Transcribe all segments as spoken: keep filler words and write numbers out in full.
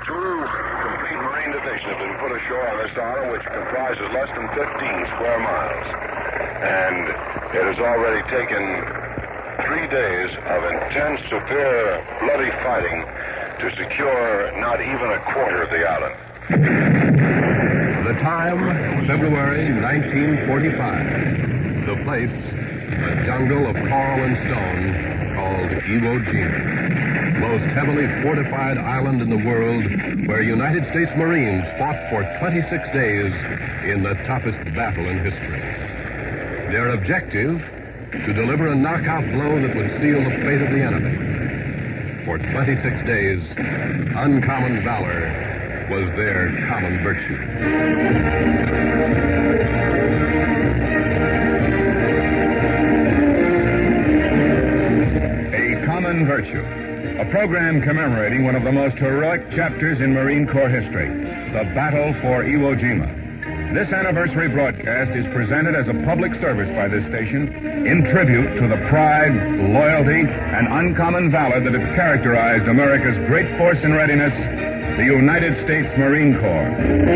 Two complete Marine divisions have been put ashore on this island, which comprises less than fifteen square miles. And it has already taken three days of intense, severe, bloody fighting to secure not even a quarter of the island. The time, February nineteen forty-five. The place, a jungle of coral and stone called Iwo Jima. Most heavily fortified island in the world where United States Marines fought for twenty-six days in the toughest battle in history. Their objective, to deliver a knockout blow that would seal the fate of the enemy. For twenty-six days, uncommon valor was their common virtue. A Common Virtue, a program commemorating one of the most heroic chapters in Marine Corps history, the Battle for Iwo Jima. This anniversary broadcast is presented as a public service by this station in tribute to the pride, loyalty, and uncommon valor that have characterized America's great force in readiness, the United States Marine Corps.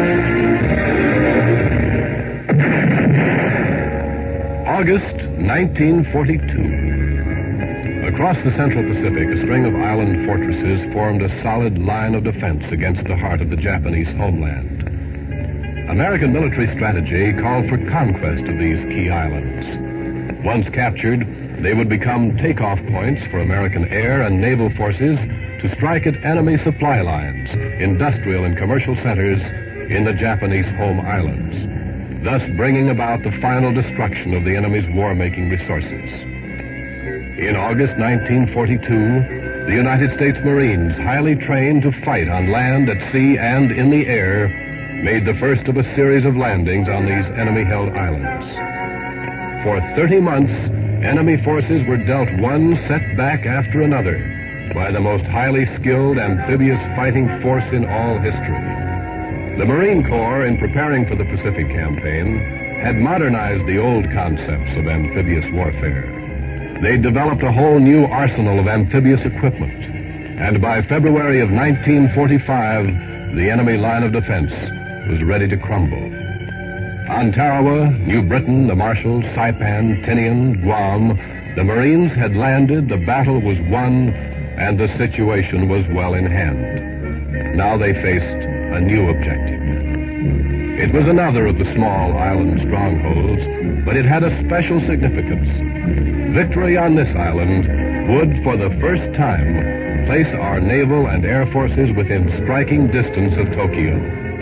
August nineteen forty-two. Across the Central Pacific, a string of island fortresses formed a solid line of defense against the heart of the Japanese homeland. American military strategy called for conquest of these key islands. Once captured, they would become takeoff points for American air and naval forces to strike at enemy supply lines, industrial and commercial centers in the Japanese home islands, thus bringing about the final destruction of the enemy's war-making resources. In August nineteen forty-two, the United States Marines, highly trained to fight on land, at sea, and in the air, made the first of a series of landings on these enemy-held islands. For thirty months, enemy forces were dealt one setback after another by the most highly skilled amphibious fighting force in all history. The Marine Corps, in preparing for the Pacific Campaign, had modernized the old concepts of amphibious warfare. They developed a whole new arsenal of amphibious equipment, and by February of nineteen forty-five, the enemy line of defense was ready to crumble. On Tarawa, New Britain, the Marshalls, Saipan, Tinian, Guam, the Marines had landed, the battle was won, and the situation was well in hand. Now they faced a new objective. It was another of the small island strongholds, but it had a special significance. Victory on this island would, for the first time, place our naval and air forces within striking distance of Tokyo.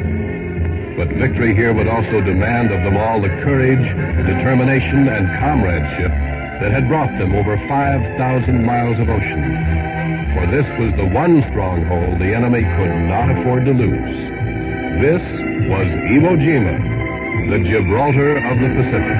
But victory here would also demand of them all the courage, determination, and comradeship that had brought them over five thousand miles of ocean. For this was the one stronghold the enemy could not afford to lose. This was Iwo Jima, the Gibraltar of the Pacific.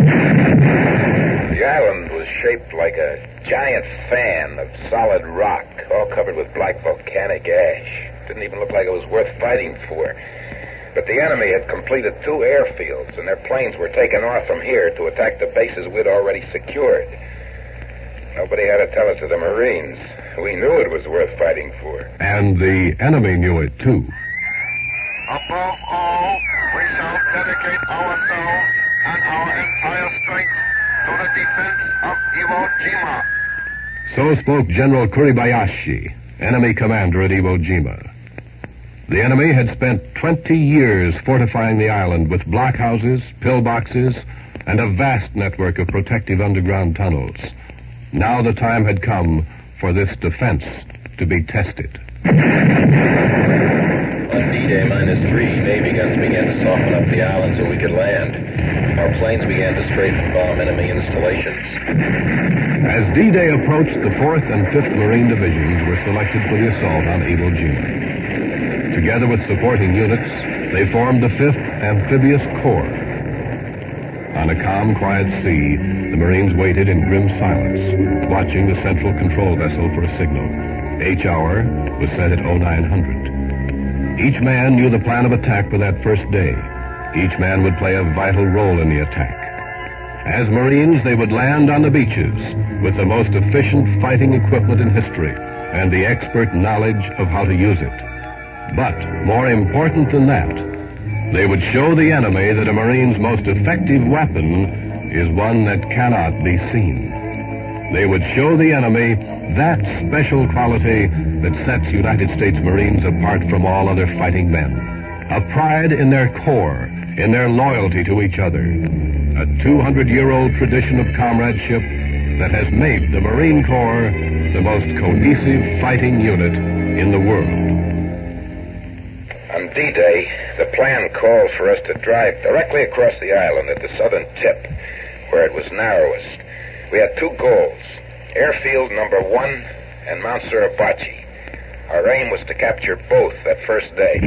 The island was shaped like a giant fan of solid rock, all covered with black volcanic ash. Didn't even look like it was worth fighting for. But the enemy had completed two airfields, and their planes were taken off from here to attack the bases we'd already secured. Nobody had to tell it to the Marines. We knew it was worth fighting for. And the enemy knew it, too. Above all, we shall dedicate ourselves and our entire strength to the defense of Iwo Jima. So spoke General Kuribayashi, enemy commander at Iwo Jima. The enemy had spent twenty years fortifying the island with blockhouses, pillboxes, and a vast network of protective underground tunnels. Now the time had come for this defense to be tested. On D-Day minus three, Navy guns began to soften up the island so we could land. Our planes began to strafe and bomb enemy installations. As D-Day approached, the fourth and fifth Marine Divisions were selected for the assault on Iwo Jima. Together with supporting units, they formed the fifth Amphibious Corps. On a calm, quiet sea, the Marines waited in grim silence, watching the central control vessel for a signal. H hour was set at oh nine hundred. Each man knew the plan of attack for that first day. Each man would play a vital role in the attack. As Marines, they would land on the beaches with the most efficient fighting equipment in history and the expert knowledge of how to use it. But more important than that, they would show the enemy that a Marine's most effective weapon is one that cannot be seen. They would show the enemy that special quality that sets United States Marines apart from all other fighting men. A pride in their corps, in their loyalty to each other. A two hundred year old tradition of comradeship that has made the Marine Corps the most cohesive fighting unit in the world. On D-Day, the plan called for us to drive directly across the island at the southern tip, where it was narrowest. We had two goals, Airfield Number One and Mount Suribachi. Our aim was to capture both that first day.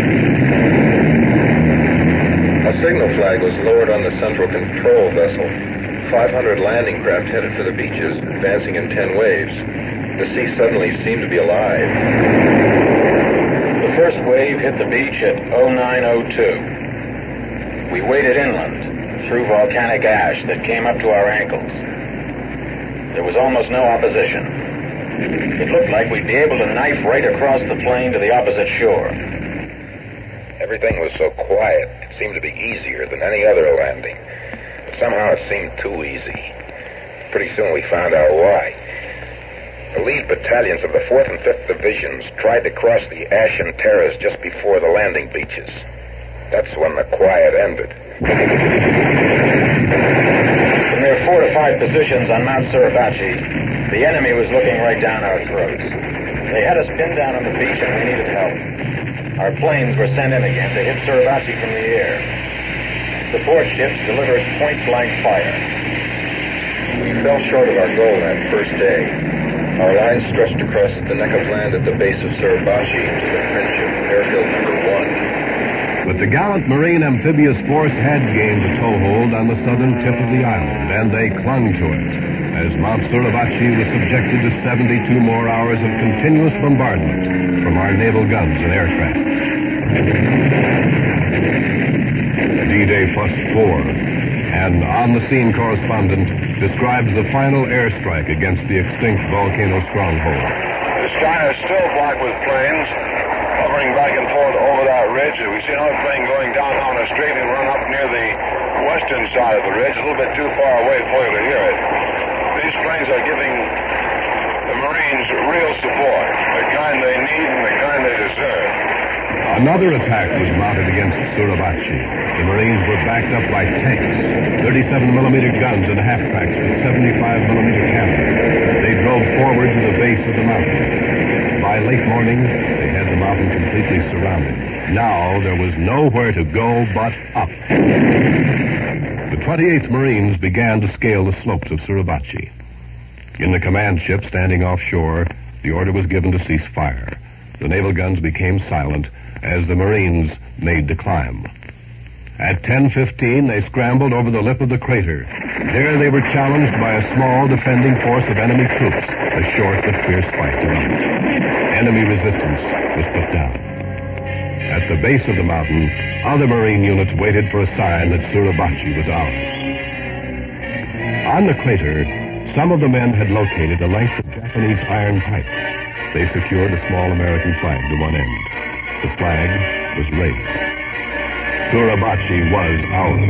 A signal flag was lowered on the central control vessel. five hundred landing craft headed for the beaches, advancing in ten waves. The sea suddenly seemed to be alive. The first wave hit the beach at oh nine oh two. We waded inland through volcanic ash that came up to our ankles. There was almost no opposition. It looked like we'd be able to knife right across the plain to the opposite shore. Everything was so quiet, it seemed to be easier than any other landing. But somehow it seemed too easy. Pretty soon we found out why. The lead battalions of the fourth and fifth Divisions tried to cross the Ashen Terrace just before the landing beaches. That's when the quiet ended. From their fortified positions on Mount Suribachi, the enemy was looking right down our throats. They had us pinned down on the beach and we needed help. Our planes were sent in again to hit Suribachi from the air. Support ships delivered point-blank fire. We fell short of our goal that first day. Our line stretched across the neck of land at the base of Suribachi to the fringe of Airfield Number One. But the gallant Marine amphibious force had gained a toehold on the southern tip of the island, and they clung to it, as Mount Suribachi was subjected to seventy-two more hours of continuous bombardment from our naval guns and aircraft. D-Day Fuss four, and on-the-scene correspondent describes the final airstrike against the extinct volcano stronghold. The sky is still black with planes hovering back and forth over that ridge. We see another plane going down on a straight and run up near the western side of the ridge, a little bit too far away for you to hear it. These planes are giving the Marines real support, the kind they need and the kind they deserve. Another attack was mounted against Suribachi. The Marines were backed up by tanks, thirty-seven millimeter guns and half-tracks with seventy-five millimeter cannon. They drove forward to the base of the mountain. By late morning, they had the mountain completely surrounded. Now there was nowhere to go but up. The twenty-eighth Marines began to scale the slopes of Suribachi. In the command ship standing offshore, the order was given to cease fire. The naval guns became silent as the Marines made the climb. At ten fifteen, they scrambled over the lip of the crater. There they were challenged by a small defending force of enemy troops. A short but fierce fight developed. Enemy resistance was put down. At the base of the mountain, other Marine units waited for a sign that Suribachi was ours. On the crater, some of the men had located a length of Japanese iron pipe. They secured a small American flag to one end. The flag was raised. Suribachi was ours.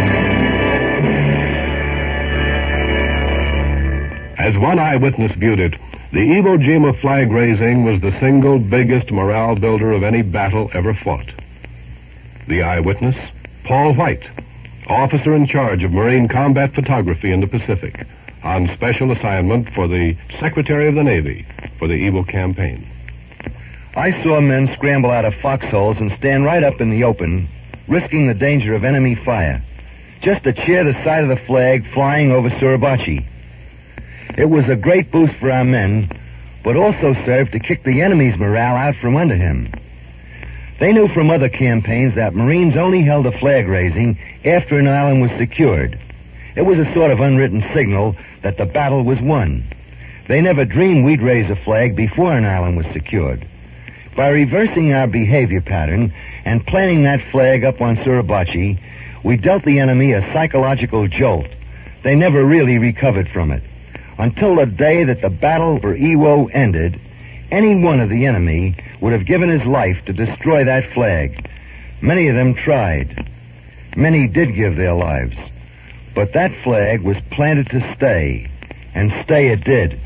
As one eyewitness viewed it, the Iwo Jima flag raising was the single biggest morale builder of any battle ever fought. The eyewitness, Paul White, officer in charge of Marine combat photography in the Pacific, on special assignment for the Secretary of the Navy for the Iwo campaign. I saw men scramble out of foxholes and stand right up in the open, risking the danger of enemy fire, just to cheer the sight of the flag flying over Suribachi. It was a great boost for our men, but also served to kick the enemy's morale out from under him. They knew from other campaigns that Marines only held a flag raising after an island was secured. It was a sort of unwritten signal that the battle was won. They never dreamed we'd raise a flag before an island was secured. By reversing our behavior pattern and planting that flag up on Suribachi, we dealt the enemy a psychological jolt. They never really recovered from it. Until the day that the battle for Iwo ended, Any one of the enemy would have given his life to destroy that flag. Many of them tried. Many did give their lives. But that flag was planted to stay, and stay it did.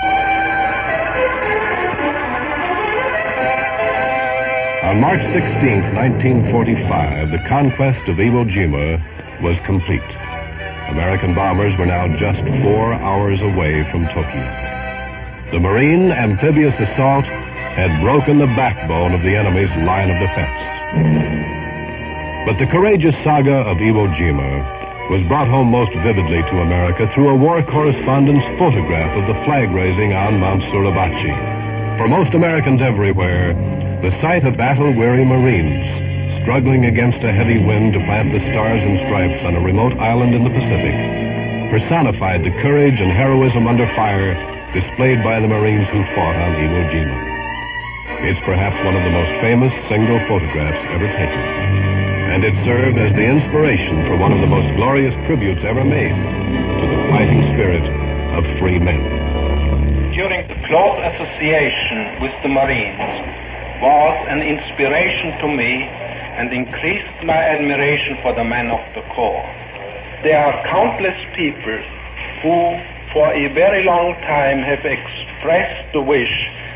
On March sixteenth, nineteen forty-five, the conquest of Iwo Jima was complete. American bombers were now just four hours away from Tokyo. The Marine amphibious assault had broken the backbone of the enemy's line of defense. But the courageous saga of Iwo Jima was brought home most vividly to America through a war correspondent's photograph of the flag raising on Mount Suribachi. For most Americans everywhere, the sight of battle-weary Marines struggling against a heavy wind to plant the stars and stripes on a remote island in the Pacific personified the courage and heroism under fire displayed by the Marines who fought on Iwo Jima. It's perhaps one of the most famous single photographs ever taken, and it served as the inspiration for one of the most glorious tributes ever made to the fighting spirit of free men. During the close association with the Marines was an inspiration to me and increased my admiration for the men of the Corps. There are countless people who, for a very long time, have expressed the wish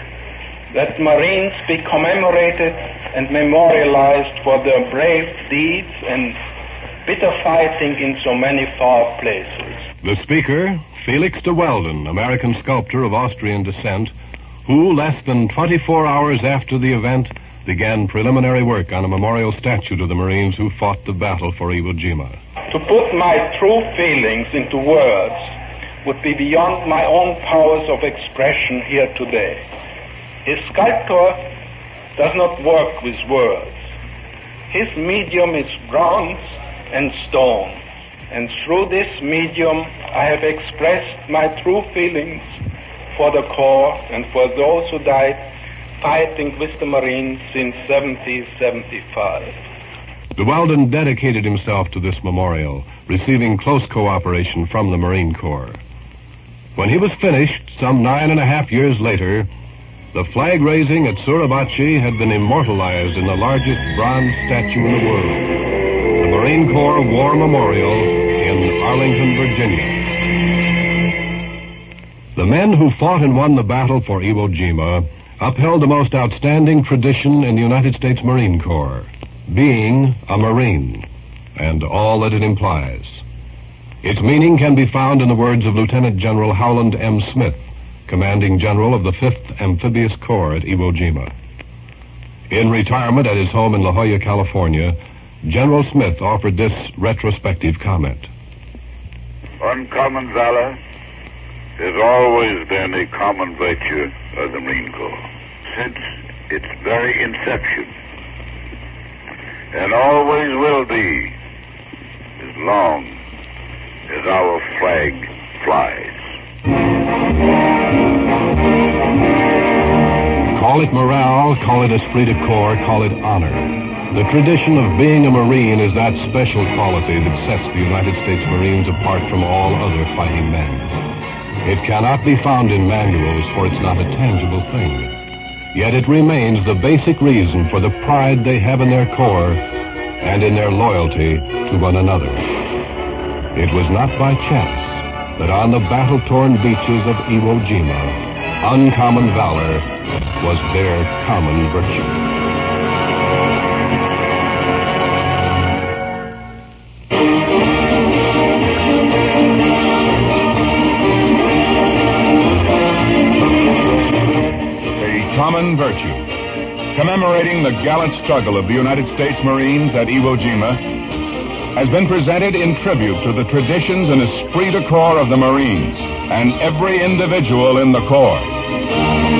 that Marines be commemorated and memorialized for their brave deeds and bitter fighting in so many far places. The speaker, Felix de Weldon, American sculptor of Austrian descent, who, less than twenty-four hours after the event, began preliminary work on a memorial statue to the Marines who fought the battle for Iwo Jima. To put my true feelings into words would be beyond my own powers of expression here today. A sculptor does not work with words. His medium is bronze and stone, and through this medium I have expressed my true feelings for the Corps and for those who died fighting with the Marines since seventeen seventy-five. De Weldon dedicated himself to this memorial, receiving close cooperation from the Marine Corps. When he was finished, some nine and a half years later, the flag raising at Suribachi had been immortalized in the largest bronze statue in the world, the Marine Corps War Memorial in Arlington, Virginia. The men who fought and won the battle for Iwo Jima upheld the most outstanding tradition in the United States Marine Corps, being a Marine, and all that it implies. Its meaning can be found in the words of Lieutenant General Howland M. Smith, Commanding General of the fifth Amphibious Corps at Iwo Jima. In retirement at his home in La Jolla, California, General Smith offered this retrospective comment. Uncommon valor has always been a common virtue of the Marine Corps since its very inception, and always will be as long as our flag flies. Call it morale, call it esprit de corps, call it honor. The tradition of being a Marine is that special quality that sets the United States Marines apart from all other fighting men. It cannot be found in manuals, for it's not a tangible thing. Yet it remains the basic reason for the pride they have in their corps and in their loyalty to one another. It was not by chance that on the battle-torn beaches of Iwo Jima, uncommon valor was their common virtue. Common virtue, commemorating the gallant struggle of the United States Marines at Iwo Jima, has been presented in tribute to the traditions and esprit de corps of the Marines and every individual in the Corps.